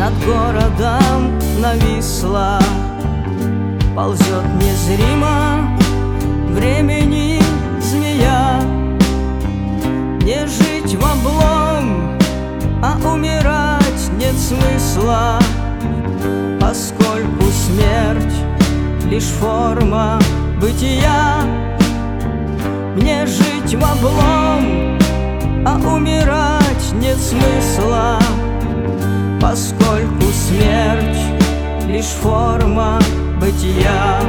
над городом нависла, ползет незримо времени змея. Не жить в облом, а умирать нет смысла, поскольку смерть лишь форма бытия. Мне жить в облом, а умирать нет смысла, поскольку смерть лишь форма бытия.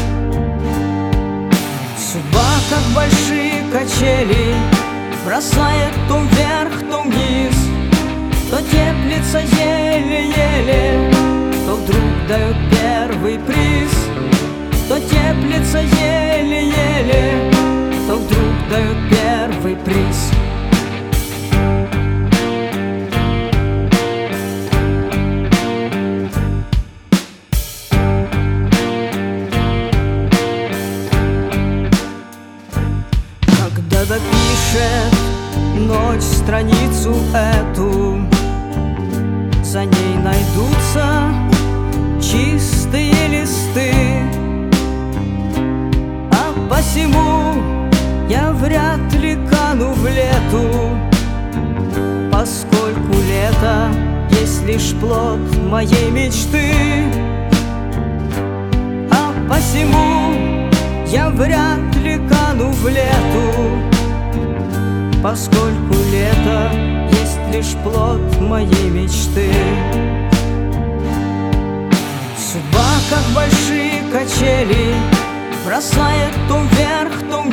Судьба, как большие качели, бросает то вверх, то вниз, то теплится еле-еле, то вдруг дает первый приз. То теплится еле-еле, то вдруг дает первый приз. Когда допишет ночь страницу эту, за ней найдутся чистые листы. А посему я вряд ли кану в лету, поскольку лето есть лишь плод моей мечты. А посему я вряд ли кану в лету, поскольку лето есть лишь плод моей мечты. Судьба, как большие качели, бросает то вверх, то